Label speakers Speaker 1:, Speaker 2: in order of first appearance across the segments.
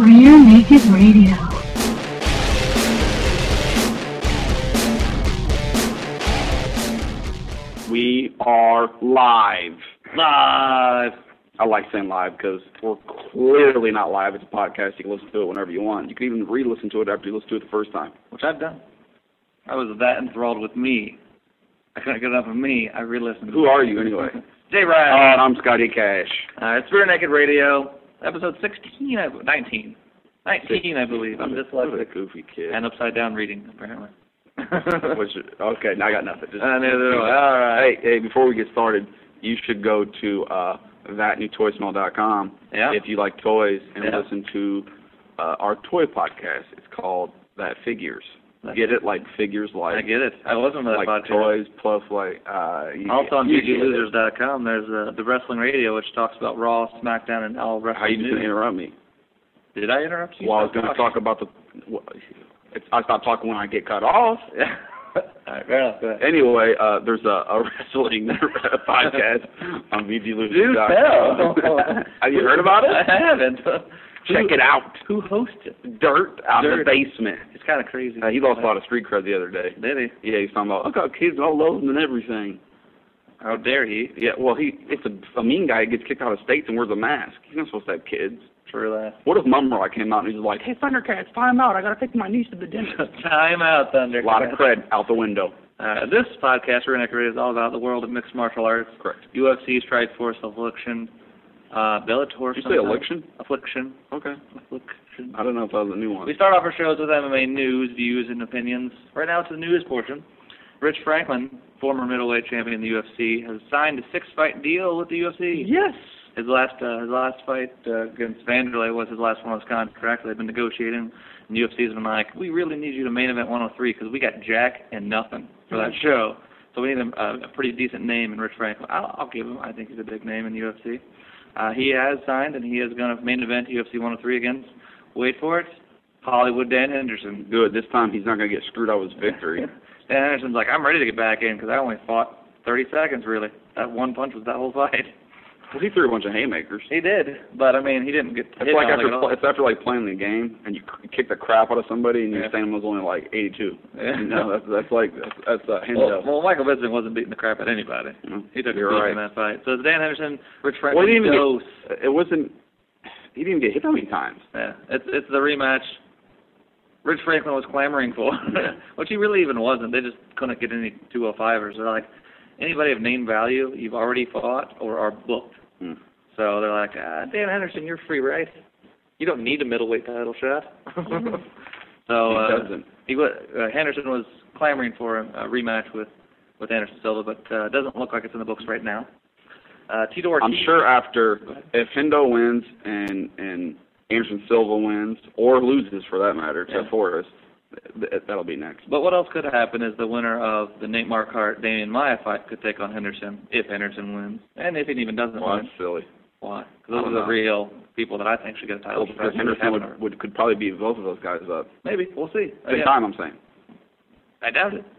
Speaker 1: Rear Naked Radio.
Speaker 2: We are live. Live. I like saying live because we're clearly not live. It's a podcast. You can listen to it whenever you want. You can even re-listen to it after you listen to it the first time.
Speaker 3: Which I've done. I was that enthralled with me. I couldn't get enough of me. I re-listened.
Speaker 2: Who are you anyway?
Speaker 3: Jay Ryan.
Speaker 2: And I'm Scotty Cash.
Speaker 3: It's Rear Naked Radio, episode 19, I believe. I'm dyslexic.
Speaker 2: What a goofy kid.
Speaker 3: And upside down reading, apparently.
Speaker 2: Okay, now I got nothing. Just,
Speaker 3: all right.
Speaker 2: Hey, before we get started, you should go to thatnewtoysmell.com if you like toys and listen to our toy podcast. It's called That Figures. Get it? Like figures like...
Speaker 3: I get it. I wasn't on that
Speaker 2: like
Speaker 3: podcast.
Speaker 2: Toys plus like...
Speaker 3: also on GGLosers.com, there's the Wrestling Radio, which talks about Raw, SmackDown, and all wrestling
Speaker 2: How you just
Speaker 3: news.
Speaker 2: going to interrupt me?
Speaker 3: Did I interrupt you?
Speaker 2: Well, I was going to talk about the... I stopped talking when I get cut off.
Speaker 3: Yeah. All right, fair enough. Go ahead.
Speaker 2: Anyway, there's a wrestling podcast on VGLosers.com.
Speaker 3: Do tell.
Speaker 2: Have you heard about it?
Speaker 3: I haven't.
Speaker 2: Check it out.
Speaker 3: Who hosts it?
Speaker 2: Dirt out of the basement.
Speaker 3: It's kind of crazy.
Speaker 2: He lost a lot of street cred the other day.
Speaker 3: Did he?
Speaker 2: Yeah, he's talking about, look how kids all love him and everything.
Speaker 3: How dare he?
Speaker 2: Yeah, well, it's a mean guy who gets kicked out of states and wears a mask. He's not supposed to have kids.
Speaker 3: True that.
Speaker 2: What if Mumra came out and he's like, hey, Thundercats, time out. I got to take my niece to the dentist.
Speaker 3: Time out, Thundercats.
Speaker 2: A lot of cred out the window.
Speaker 3: This podcast, Rear Naked Radio, is all about the world of mixed martial arts.
Speaker 2: Correct.
Speaker 3: UFC, Strikeforce, Affliction, Bellator.
Speaker 2: Did you say Affliction?
Speaker 3: Affliction.
Speaker 2: Okay.
Speaker 3: Affliction.
Speaker 2: I don't know if that was a new one.
Speaker 3: We start off our shows with MMA news, views, and opinions. Right now it's the news portion. Rich Franklin, former middleweight champion in the UFC, has signed a 6-fight deal with the UFC.
Speaker 2: Yes.
Speaker 3: His last fight against Vanderlei was his last one on his contract. They've been negotiating, and the UFC's been like, we really need you to main event 103 because we got jack and nothing for that show. So we need a pretty decent name in Rich Franklin. I'll give him. I think he's a big name in the UFC. He has signed, and he is going to main event UFC 103 against, wait for it, Hollywood Dan Henderson.
Speaker 2: Good. This time he's not going to get screwed out with his victory.
Speaker 3: Dan Henderson's like, I'm ready to get back in because I only fought 30 seconds, really. That one punch was that whole fight.
Speaker 2: Well, he threw a bunch of haymakers.
Speaker 3: He did, but I mean, he didn't get hit.
Speaker 2: It's after like playing the game and you kick the crap out of somebody and your stamina was only like 82.
Speaker 3: Yeah.
Speaker 2: That's Hendo.
Speaker 3: Well, Michael Bisping wasn't beating the crap out of anybody. He took a beating in that fight. So it's Dan Henderson, Rich Franklin.
Speaker 2: He didn't get hit that many times.
Speaker 3: Yeah, it's the rematch Rich Franklin was clamoring for, which he really even wasn't. They just couldn't get any 205ers. They're like, anybody of name value, you've already fought or are booked. So they're like, Dan Henderson, you're free, right? You don't need a middleweight title shot. So
Speaker 2: he doesn't.
Speaker 3: Henderson was clamoring for a rematch with Anderson Silva, but it doesn't look like it's in the books right now. Tito Ortiz.
Speaker 2: I'm sure if Hendo wins and Anderson Silva wins, or loses for that matter, to Forrest, that'll be next.
Speaker 3: But what else could happen is the winner of the Nate Marquardt Damian Maia fight could take on Henderson if Henderson wins, and if he even doesn't win.
Speaker 2: That's silly.
Speaker 3: Why? Because those are the real people that I think should get a title.
Speaker 2: Because Henderson could probably beat both of those guys up.
Speaker 3: Maybe. We'll see.
Speaker 2: Same time, I'm saying.
Speaker 3: I doubt it.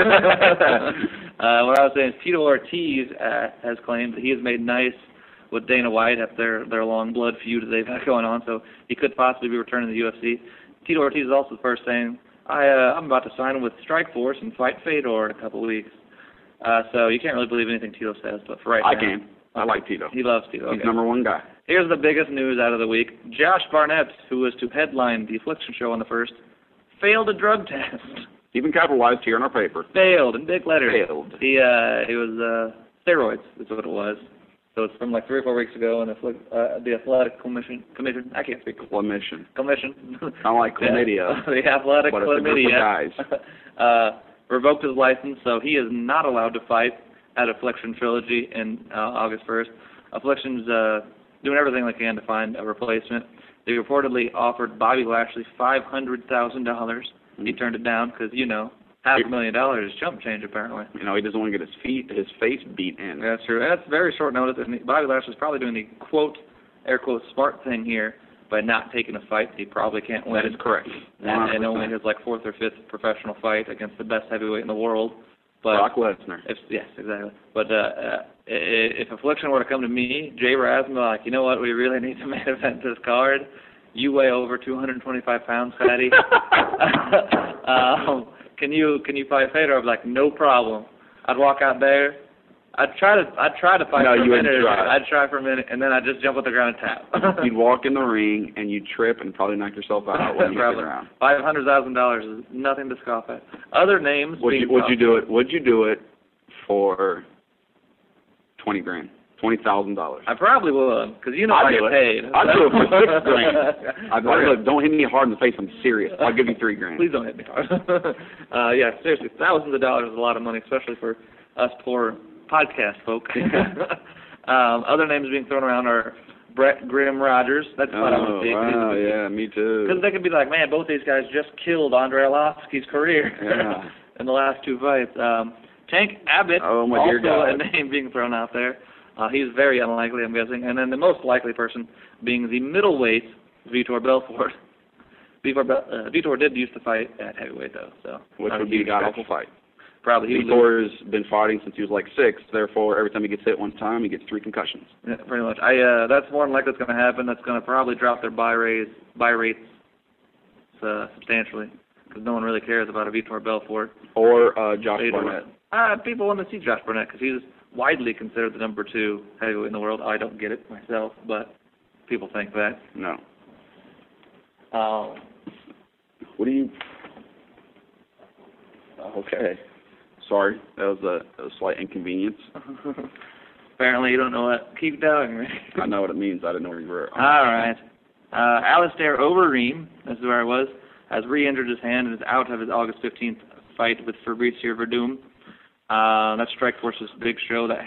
Speaker 3: What I was saying is Tito Ortiz has claimed that he has made nice with Dana White after their long blood feud that they've had going on, so he could possibly be returning to the UFC. Tito Ortiz is also the first saying, I'm about to sign with Strikeforce and fight Fedor in a couple of weeks. So you can't really believe anything Tito says, but for right now...
Speaker 2: I can. I like Tito.
Speaker 3: He loves Tito.
Speaker 2: He's number one guy.
Speaker 3: Here's the biggest news out of the week. Josh Barnett, who was to headline the Affliction show on the 1st, failed a drug test.
Speaker 2: Even capitalized here in our paper.
Speaker 3: Failed, in big letters.
Speaker 2: Failed.
Speaker 3: He was steroids, is what it was. So it's from like 3 or 4 weeks ago, and the Athletic Commission, I can't speak.
Speaker 2: Commission.
Speaker 3: Kind
Speaker 2: of like chlamydia.
Speaker 3: The Athletic
Speaker 2: but it's a group of
Speaker 3: guys. Revoked his license, so he is not allowed to fight at Affliction Trilogy in August 1st. Affliction's doing everything they can to find a replacement. They reportedly offered Bobby Lashley $500,000. He turned it down because, $500,000 is chump change, apparently.
Speaker 2: He doesn't want to get his face beat in.
Speaker 3: That's true. And that's very short notice. And Bobby Lashley's probably doing the quote, air quote, smart thing here by not taking a fight that he probably can't win.
Speaker 2: That is correct.
Speaker 3: And only his 4th or 5th professional fight against the best heavyweight in the world. But
Speaker 2: Brock Lesnar.
Speaker 3: Yes, exactly. But if Affliction were to come to me, Jay Raz, and be like, you know what, we really need to main event this card, you weigh over 225 pounds, fatty. Can you fight Fedor? I'd be like, no problem. I'd walk out there. I'd try to fight for a minute. I'd try for a minute, and then I'd just jump on the ground and tap.
Speaker 2: You'd walk in the ring, and you'd trip and probably knock yourself out when you hit the ground.
Speaker 3: $500,000 is nothing to scoff at. Other names.
Speaker 2: Would you do it? Would you do it for $20,000? $20,000.
Speaker 3: I probably would, because I get paid.
Speaker 2: I'd do it for $6,000. I'd like, don't hit me hard in the face. I'm serious. I'll give you $3,000.
Speaker 3: Please don't hit me hard. Yeah, seriously, thousands of dollars is a lot of money, especially for us poor podcast folk. Other names being thrown around are Brett Grim Rogers. That's what I want to see.
Speaker 2: Wow, yeah, me too.
Speaker 3: Because they could be like, man, both these guys just killed Andrei Arlovsky's career in the last 2 fights. Tank Abbott, also a name being thrown out there. He's very unlikely, I'm guessing. And then the most likely person being the middleweight, Vitor Belfort. Vitor did used to fight at heavyweight, though. So
Speaker 2: which would be a god-awful fight.
Speaker 3: Probably.
Speaker 2: Vitor's been fighting since he was like 6. Therefore, every time he gets hit one time, he gets 3 concussions.
Speaker 3: Yeah, pretty much. That's more than likely what's going to happen. That's going to probably drop their buy rates substantially, because no one really cares about a Vitor Belfort.
Speaker 2: Or Josh Barnett.
Speaker 3: People want to see Josh Barnett because he's widely considered the number 2 heavyweight in the world. I don't get it myself, but people think that.
Speaker 2: No.
Speaker 3: What do you...
Speaker 2: Okay. Sorry, that was a slight inconvenience.
Speaker 3: Apparently you don't know what. Keep telling me.
Speaker 2: I know what it means. I didn't know where you were.
Speaker 3: All right. Alistair Overeem, this is where I was, has re-injured his hand and is out of his August 15th fight with Fabricio Verdum. That's Strikeforce's big show that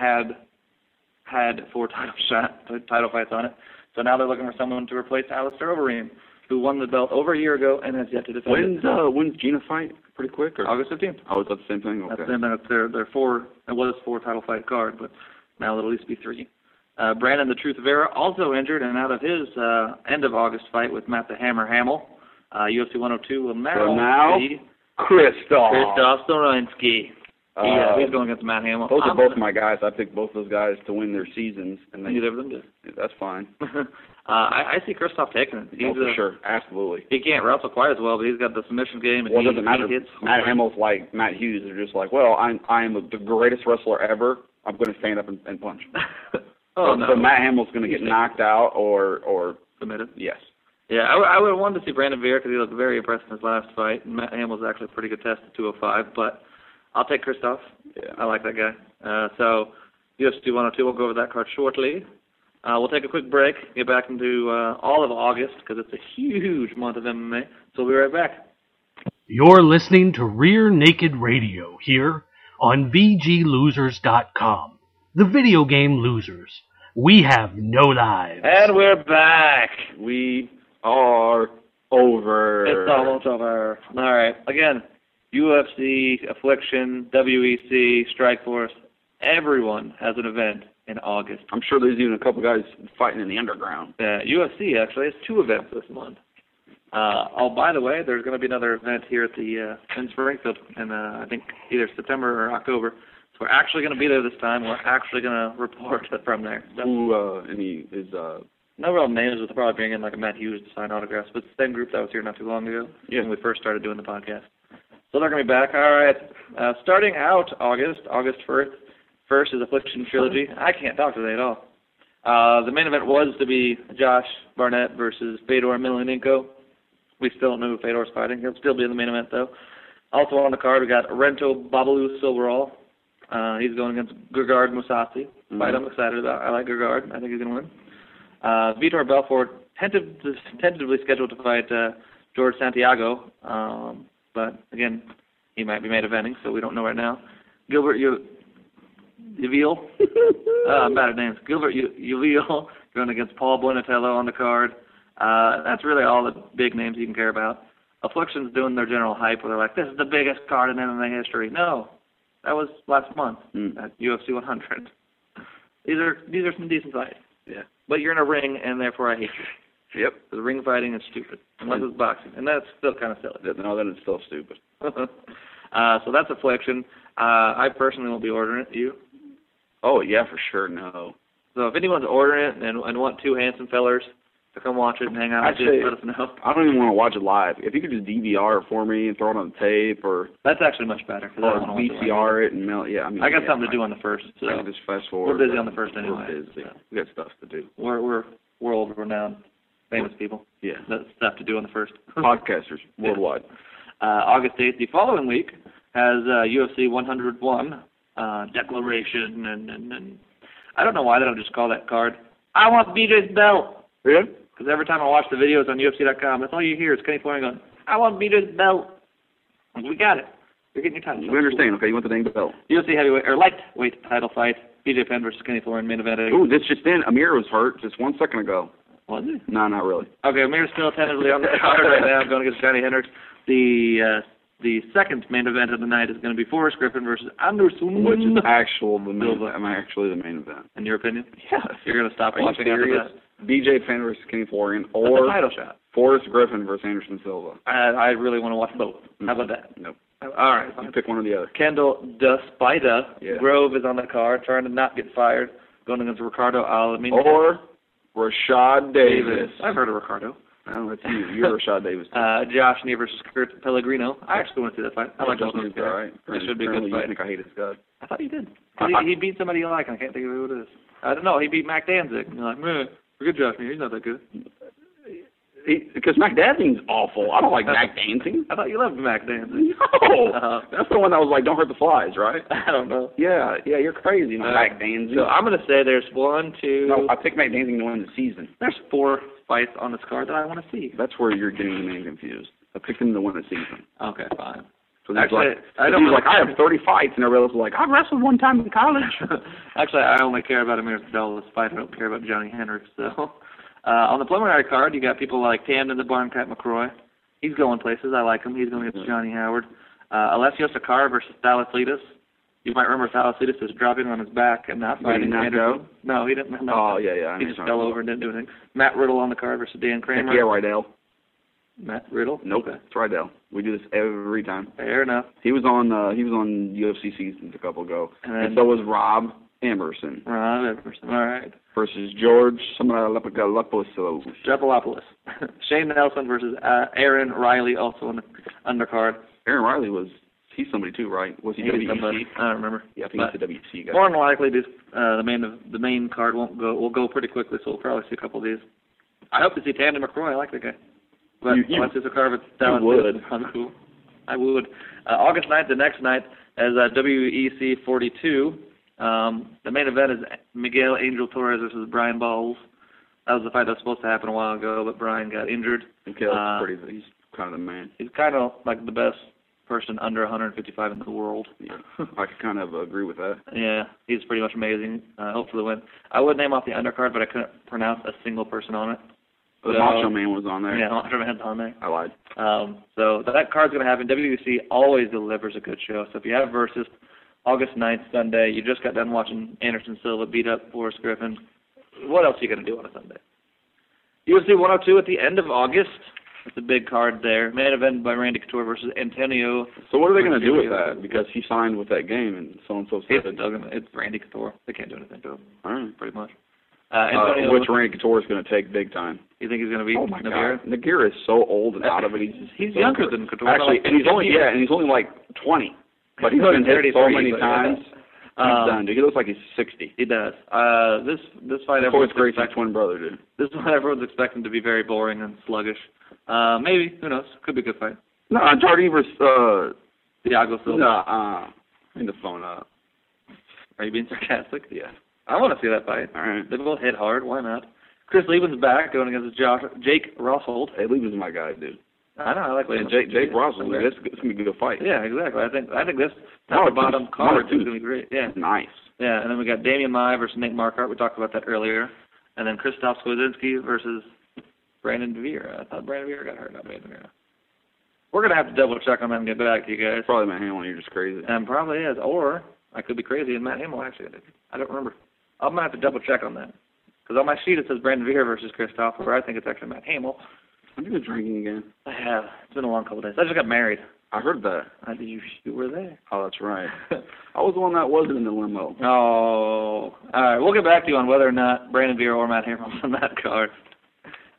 Speaker 3: had 4 title fights on it. So now they're looking for someone to replace Alistair Overeem, who won the belt over a year ago and has yet to defend it.
Speaker 2: When's Gina fight? Pretty quick? Or?
Speaker 3: August 15th.
Speaker 2: Oh, is that the same thing? Okay.
Speaker 3: That's the same thing. They're 4. It was 4 title fight card, but now it'll at least be 3. Brandon the Truth Vera also injured and out of his end of August fight with Matt the Hammer Hamill. UFC 102 will now be Krzysztof Soroński. He's going against Matt Hamill.
Speaker 2: Those are both my guys. I picked both those guys to win their seasons. And
Speaker 3: neither of them did.
Speaker 2: That's fine.
Speaker 3: I see Krzysztof taking it.
Speaker 2: For sure. Absolutely.
Speaker 3: He can't wrestle quite as well, but he's got the submission game. And
Speaker 2: it doesn't matter. Matt Hamill's like Matt Hughes. They're just like, well, I am the greatest wrestler ever. I'm going to stand up and punch.
Speaker 3: No.
Speaker 2: So Matt Hamill's going to get knocked out or
Speaker 3: submitted?
Speaker 2: Yes.
Speaker 3: Yeah, I would have wanted to see Brandon Vera because he looked very impressive in his last fight. And Matt Hamill's actually a pretty good test at 205, but I'll take Krzysztof.
Speaker 2: Yeah.
Speaker 3: I like that guy. So UFC 102, we'll go over that card shortly. We'll take a quick break, get back into all of August because it's a huge month of MMA. So we'll be right back.
Speaker 1: You're listening to Rear Naked Radio here on VGLosers.com. The video game losers. We have no lives.
Speaker 3: And we're back.
Speaker 2: We are over.
Speaker 3: It's almost over. All right. Again, UFC, Affliction, WEC, Strikeforce, everyone has an event in August.
Speaker 2: I'm sure there's even a couple guys fighting in the underground.
Speaker 3: UFC actually has 2 events this month. By the way, there's going to be another event here at the in Springfield in I think either September or October. So we're actually going to be there this time. We're actually going to report from there. So, no real names. We'll probably bring in like a Matt Hughes to sign autographs, but it's the same group that was here not too long ago when we first started doing the podcast. So they're going to be back. All right. Starting out August 1st. First is Affliction Trilogy. I can't talk today at all. The main event was to be Josh Barnett versus Fedor Emelianenko. We still don't know who Fedor's fighting. He'll still be in the main event, though. Also on the card, we got Rento Babalu Silverall. He's going against Gegard Mousasi. Fight I'm excited about. I like Gegard. I think he's going to win. Vitor Belfort tentatively scheduled to fight George Santiago. But, again, he might be main eventing, so we don't know right now. Gilbert Yuvil. I'm bad at names. Gilbert Yuvil going against Paul Bonatello on the card. That's really all the big names you can care about. Affliction's doing their general hype where they're like, this is the biggest card in MMA history. No, that was last month at UFC 100. These are some decent fights.
Speaker 2: Yeah. But
Speaker 3: you're in a ring, and therefore I hate you.
Speaker 2: Yep.
Speaker 3: The ring fighting is stupid, unless it's boxing, and that's still kind of silly.
Speaker 2: No, then it's still stupid.
Speaker 3: So that's Affliction. I personally won't be ordering it. You?
Speaker 2: Oh, yeah, for sure, no.
Speaker 3: So if anyone's ordering it and want 2 handsome fellers to come watch it and hang out
Speaker 2: Actually,
Speaker 3: with you. Let us know.
Speaker 2: I don't even want to watch it live. If you could just DVR it for me and throw it on the tape or
Speaker 3: That's actually much better. 'Cause I don't wanna watch it live.
Speaker 2: VCR it and mail. Yeah, I mean,
Speaker 3: I got something to do on the first. So
Speaker 2: I can just fast forward.
Speaker 3: we're busy on the first anyway.
Speaker 2: We're busy.
Speaker 3: So.
Speaker 2: We got stuff to do.
Speaker 3: We're world-renowned, famous people.
Speaker 2: Yeah.
Speaker 3: That's stuff to do on the first.
Speaker 2: Podcasters worldwide.
Speaker 3: August 8th, the following week, has UFC 101 declaration, and I don't know why they don't just call that card, I want BJ's belt.
Speaker 2: Yeah?
Speaker 3: Because every time I watch the videos on UFC.com, that's all you hear is Kenny Florian going, I want BJ's belt. We got it. You're getting your title.
Speaker 2: We understand, okay? You want the dang belt.
Speaker 3: UFC heavyweight, or lightweight title fight, BJ Penn versus Kenny Florian, main event.
Speaker 2: Ooh, this just in. Amir was hurt just 1 second ago.
Speaker 3: Was he?
Speaker 2: No, not really.
Speaker 3: Okay, Amir's still tentatively on the card right now, going against Johnny Hendricks. The second main event of the night is going to be Forrest Griffin versus Anderson.
Speaker 2: Which is actually the main event.
Speaker 3: In your opinion?
Speaker 2: Yes.
Speaker 3: You're going to stop
Speaker 2: Are you
Speaker 3: watching after
Speaker 2: serious?
Speaker 3: that?
Speaker 2: BJ Penn versus Kenny Florian
Speaker 3: That's a
Speaker 2: or
Speaker 3: title shot.
Speaker 2: Forrest Griffin versus Anderson Silva.
Speaker 3: I really want to watch both. How about that?
Speaker 2: Nope.
Speaker 3: All right.
Speaker 2: You pick one or the other.
Speaker 3: Kendall Despida
Speaker 2: Yeah.
Speaker 3: Grove is on the card, trying to not get fired, going against Ricardo Alameda.
Speaker 2: Or Rashad Davis.
Speaker 3: I've heard of Ricardo.
Speaker 2: Oh, that's you. You're Rashad Davis.
Speaker 3: Josh Nee versus Kurt Pellegrino. I actually want to see that fight. I like
Speaker 2: Josh
Speaker 3: those
Speaker 2: Nee's
Speaker 3: guys.
Speaker 2: all right.
Speaker 3: It should be a good
Speaker 2: You
Speaker 3: fight.
Speaker 2: think I hate his guy.
Speaker 3: I thought you did. He beat somebody you like, and I can't think of who it is. I don't know. He beat Mac Danzig. And you're like, man, forget Josh Nee. He's not that good.
Speaker 2: Because Mac Danzig's awful. I don't like Mac Danzig.
Speaker 3: I thought you loved Mac Danzig.
Speaker 2: No. That's the one that was like, don't hurt the flies, right?
Speaker 3: I don't know.
Speaker 2: Yeah, you're crazy, Mac Danzig.
Speaker 3: So I'm going to say there's 1, 2.
Speaker 2: No, I picked Mac Danzig to win the season.
Speaker 3: There's 4 fights on this card that I want to see.
Speaker 2: That's where you're getting the name confused. I picked him to win the season.
Speaker 3: Okay, fine.
Speaker 2: So
Speaker 3: Actually,
Speaker 2: I have 30 fights, and everybody else was like, I wrestled one time in college.
Speaker 3: Actually, I only care about Amir Abdullah's fight. I don't care about Johnny Hendricks. So, on the preliminary card, you got people like Tamden the Barncat McCroy. He's going places. I like him. He's going against Johnny Howard. Alessio Sakara versus Thalassides. You might remember Thalassides was dropping on his back and not fighting Anderson. No, he didn't. No.
Speaker 2: Oh, yeah.
Speaker 3: He just fell over and didn't do anything. Matt Riddle on the card versus Dan Kramer.
Speaker 2: Yeah, Rydell.
Speaker 3: Matt Riddle?
Speaker 2: Nope,
Speaker 3: Okay.
Speaker 2: it's Rydell. We do this every time.
Speaker 3: Fair enough.
Speaker 2: He was on UFC seasons a couple ago.
Speaker 3: And
Speaker 2: so was Rob Emerson.
Speaker 3: Rob Emerson. All right.
Speaker 2: Versus George Samaralepoulos.
Speaker 3: Strepolopoulos. Shane Nelson versus Aaron Riley, also on the undercard.
Speaker 2: Aaron Riley he's somebody too, right? Was he WEC?
Speaker 3: I don't remember.
Speaker 2: Yeah, I think he's a WEC guy.
Speaker 3: More than likely, the main card will go pretty quickly, so we'll probably see a couple of these. I hope to see Tamden McCroy. I like that guy. But unless it's a card with talent, cool. I would. August 9th, the next night, as WEC 42. The main event is Miguel Angel Torres versus Brian Balls. That was the fight that was supposed to happen a while ago, but Brian got injured.
Speaker 2: Miguel's he's kind of the man.
Speaker 3: He's kind of like the best person under 155 in the world.
Speaker 2: Yeah, I could kind of agree with that.
Speaker 3: Yeah, he's pretty much amazing. Hopefully win. I would name off the undercard, but I couldn't pronounce a single person on it.
Speaker 2: The Macho Man was on there.
Speaker 3: Yeah, Macho Man's on there.
Speaker 2: I lied.
Speaker 3: So that card's going to happen. WBC always delivers a good show. So if you have Versus, August 9th, Sunday, you just got done watching Anderson Silva beat up Forrest Griffin. What else are you going to do on a Sunday? UFC 102 at the end of August. It's a big card there. Main event by Randy Couture versus Antonio.
Speaker 2: So what are they going to do with that? Because he signed with that game and so said.
Speaker 3: It's Randy Couture. They can't do anything to him.
Speaker 2: All right.
Speaker 3: Pretty much.
Speaker 2: Which Randy Couture is going to take big time.
Speaker 3: You think he's going to beat
Speaker 2: Nogueira? Nogueira is so old and out of it.
Speaker 3: He's younger than Couture.
Speaker 2: Actually, and he's only like 20. But he's been hit so many times. He's done, dude. He looks like he's 60.
Speaker 3: He does. This fight,
Speaker 2: Corey Gracie's twin brother, dude.
Speaker 3: This one everyone's expecting to be very boring and sluggish. Maybe, who knows? Could be a good fight.
Speaker 2: No, Jardine versus
Speaker 3: Thiago Silva.
Speaker 2: No, bring the phone up.
Speaker 3: Are you being sarcastic?
Speaker 2: Yeah.
Speaker 3: I want to see that fight.
Speaker 2: All right.
Speaker 3: They both hit hard. Why not? Chris Lieben's back going against Jake Rosshold.
Speaker 2: Hey, Lieben's my guy, dude.
Speaker 3: I know. I like Lieben.
Speaker 2: Jake Rosshold. It's going to be a good fight.
Speaker 3: Yeah, exactly. I think this top to bottom card is going to be great. Yeah.
Speaker 2: Nice.
Speaker 3: Yeah, and then we got Damian Maia versus Nate Marquardt. We talked about that earlier. And then Krzysztof Skwazinski versus Brandon Vieira. I thought Brandon Vieira got hurt, not Brandon Vieira. We're going to have to double check on that and get back to you guys.
Speaker 2: Probably Matt Hamill. You're just crazy.
Speaker 3: And probably is. Or I could be crazy and Matt Hamill actually. I don't remember. I'm going to have to double check on that. Because on my sheet it says Brandon Vieira versus Krzysztof, where I think it's actually Matt Hamill.
Speaker 2: Have you been drinking again?
Speaker 3: I have. It's been a long couple of days. I just got married.
Speaker 2: I heard that.
Speaker 3: You were there.
Speaker 2: Oh, that's right. I was the one that wasn't in the limo.
Speaker 3: Oh. All right. We'll get back to you on whether or not Brandon Vieira or Matt Hamill on that card.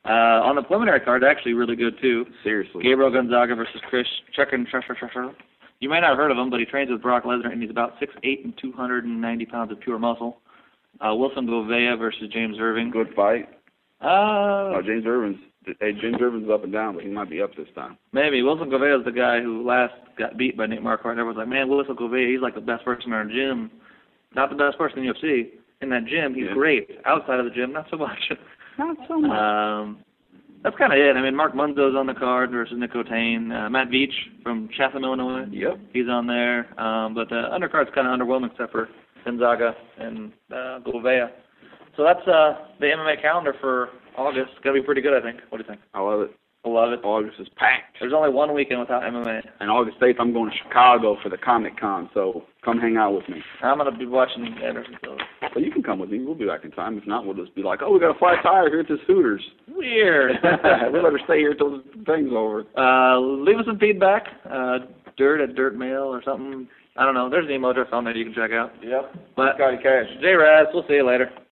Speaker 3: On the preliminary card, actually really good, too.
Speaker 2: Seriously.
Speaker 3: Gabriel Gonzaga versus Chris Chuckin. You may not have heard of him, but he trains with Brock Lesnar, and he's about 6'8" and 290 pounds of pure muscle. Wilson Govea versus James Irving.
Speaker 2: Good fight. James Irvin's up and down, but he might be up this time.
Speaker 3: Maybe. Wilson Govea is the guy who last got beat by Nate Marquardt. Everyone's like, man, Wilson Govea, he's like the best person in our gym. Not the best person in the UFC. In that gym, he's great. Outside of the gym, not so much.
Speaker 2: Not so much.
Speaker 3: That's kind of it. I mean, Mark Munzo's on the card versus Nick O'Tain. Matt Veach from Chatham, Illinois.
Speaker 2: Yep.
Speaker 3: He's on there. But the undercard's kind of underwhelming except for Gonzaga and Govea. So that's the MMA calendar for August. It's going to be pretty good, I think. What do you think?
Speaker 2: I love it.
Speaker 3: I love it.
Speaker 2: August is packed.
Speaker 3: There's only one weekend without MMA.
Speaker 2: And August 8th, I'm going to Chicago for the Comic Con, so come hang out with me.
Speaker 3: I'm going to be watching Anderson.
Speaker 2: So you can come with me. We'll be back in time. If not, we'll just be like, oh, we got a flat tire here at this Hooters.
Speaker 3: Weird.
Speaker 2: We better stay here till the thing's over.
Speaker 3: Leave us some feedback. Dirt at Dirtmail or something. I don't know. There's an email address on there you can check out.
Speaker 2: Yep.
Speaker 3: But
Speaker 2: Scotty Cash.
Speaker 3: J-Raz, we'll see you later.